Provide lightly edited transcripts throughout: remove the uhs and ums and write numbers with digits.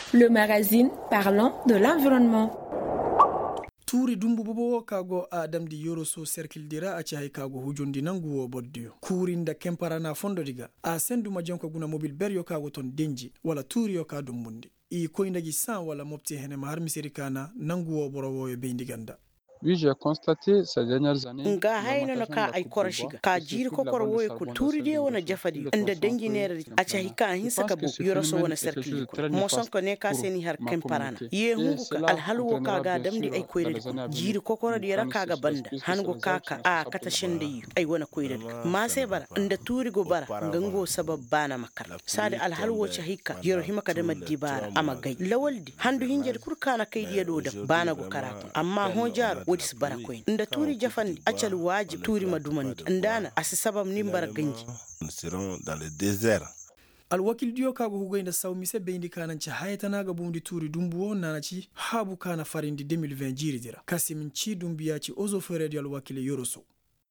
le magazine parlant de l'environnement. tuuri dumbu bobo kago adamdi yoroso cercle dira a hay kago hujondi nanguwo boddiyo kuurinda kemparana fondo diga a senduma jonko guna mobile beryo kago ton denji wala tuuriyo ka dumbundi i koyndagi san wala mopti henema har misiri kana nanguwo borowo e beydiganda. Oui, j'ai constaté ces dernières années. Nga hayno no ka ay korashiga ka jiri ko kor woy ku turi de wona jafadi inda dangi ne a chahi ka hin saka bu yoroso wona serkili ko mo son ko ne ka seni har kemparana ye hungu ka al halwo ka ga damdi ay koyde jiri ko kor de raka ga banda hango kaka a kata shende yi ay wona koyde ma sai bara inda turi go bara ngango sabab bana makar sade al halwo chahi ka yoro himaka da maddi bara amagai lawaldi handu hinje kurkana kai de do da bana go karako amma hojar wadis barakoin inda turi jafandi acal wajib turi madumandi ndana asi sabab nimbara ganji seront dans le désert. alwakil diyo kago hugoynda sawmise beyndi kananci hayatanaga bumdi tuuri dumbuwo nanaci habu kana farindi 2020 jiridira kasimin ci dumbiyaci ozo feredi alwakile yoroso.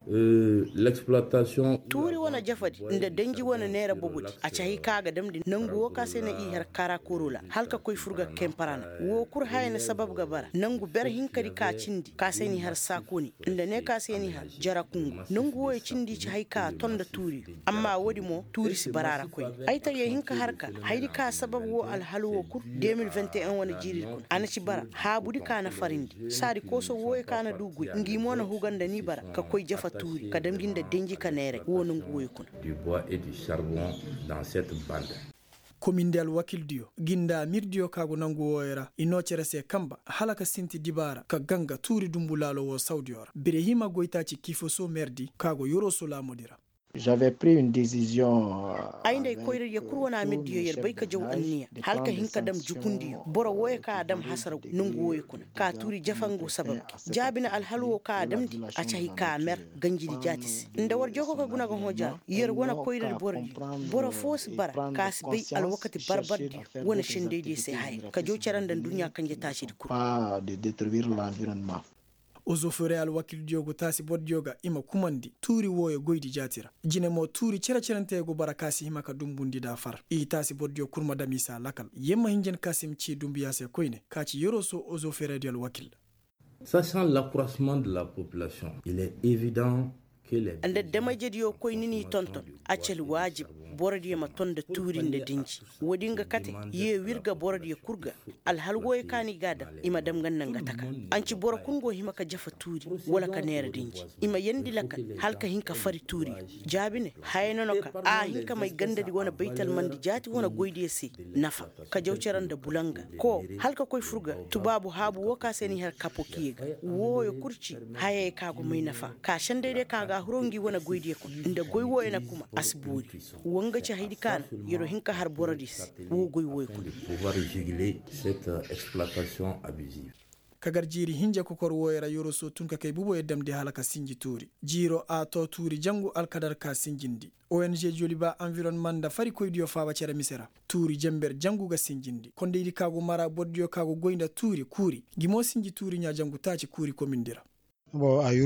L'exploitation turi wana jafadi inda dangi wana nera bogudi a chahi kaga damdi nangu wo ka sene i har kara korula halka koy furga kemparana wo kur hayna sabab gabara nangu ber hinkari ka cindi ka sene har sakoni inda ne ka sene har jara kungu nangu wo cindi chahi ka tonda turi amma wodi mo turi si barara koy aita ye hinka harka haydi ka sabab wo al halwo kur 2021 wana jiri kun anaci bara habudi kana farindi sari koso wo e kana dugu ngimo na huganda ni bara ka koy jafa turi kadam ginda denji kanere wonun goy kun du bois et du charbon dans cette bande. komindel wakil diyo ginda mirdiyo kago nangu woyera inocere se kamba halaka sinti dibara ka ganga turi dumbulalo wo saudiora birehima goitaci kifoso merdi kago yoroso la modira. J'avais pris une décision ainda koyre ya kurwana midiyo yer bai ka jaw anniya halka hinka dam jukundi boro woy ka dam hasar nungu woy kun ka turi jafango sabab jabina al halwo ka dam di a chahi ka mer ganjidi jatis nda war joko ka guna ga hoja yer wona koyre bordi boro fos bara ka bai al wakati barbadi wona shinde di se hay ka jo charandan dunya kanje tashi di kur de détruire l'environnement. ozo fere al wakil diogo tasi bodjoga ima kumandi turi woyo goydi jatira jine mo turi cerantego barakasi himaka dumbundi da far i tasi bodjo kurma damisa lakal yemma hinjen kasim ci dumbiyase koyne kaci yoroso ozo fere al wakil. Sachant l'accroissement de la population, il est évident que les anda dama jediyo koynini tonton acel wajib borodi ma tonda turinde dinji wodinga kate ye wirga borodi kurga al halgoy kani gada ima dam gannanga taka anci boro kungo himaka jafa turi wala ka nera dinji ima yandi laka halka hinka fari turi jabine haynonoka a hinka mai gandadi wona baital mandi jati wona goydi se nafa ka jawceranda bulanga ko halka koy furga tubabu habu woka seni har kapokiga woyo kurci haye kago mai nafa ka shande kaga hurongi wona goydi ko inda goywo ena kuma asburi wanga ci haydi kan yero hinka har borodis wo goywo ko pouvoir réguler cette exploitation abusive. kagar jiri hinja ko kor woyra yoroso tunka kay bubo e damde halaka sinji turi jiro a to turi jangu alkadar ka sinjindi ONG Joliba environnement da fari koydiyo fawa cere misera turi jember jangu ga sinjindi konde idi kago mara boddiyo kago goynda turi kuri gimo sinji turi nya jangu taci kuri komindira. Bon, a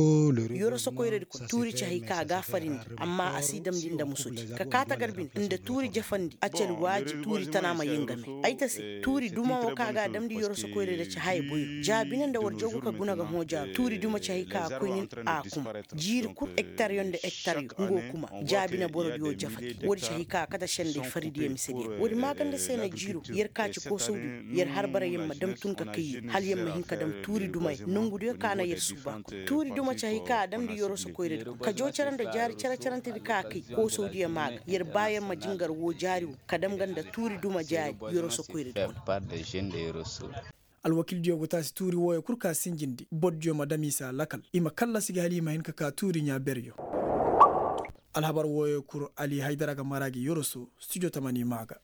yoroso koyre ko turi chahi ka gafarin amma asidam dinda musuti ka kata garbin inda turi jafandi acel waji turi tanama yengame aita se turi duma o kaga damdi yoroso koyre da chahi boy jabinan da warjogo ka guna ga hoja turi duma chahi ka koynin a kuma jir kur hectare yonde hectare ngo kuma jabina borodiyo jafati wodi chahi ka kata shende faridi misedi wodi maganda sena jiro yer kaci ko sawdu yer harbara yemma dam tunka kai hal yemma hinka dam turi dumai nongudo kana yer turi duma chahi ka adam di yoro so koyre ka jo charan da jari charan te ka kai ko saudiya mag yer bayan majingar wo jari kadam ganda turi duma jari yoro so koyre par de jeune de yoro so alwakil diogo tasi turi woyo kurka sinjindi bodjo madamisa lakal ima kalla sigi halima hin ka turi nya beryo alhabar woyo kur ali haidara ga maragi yoro so studio tamani maga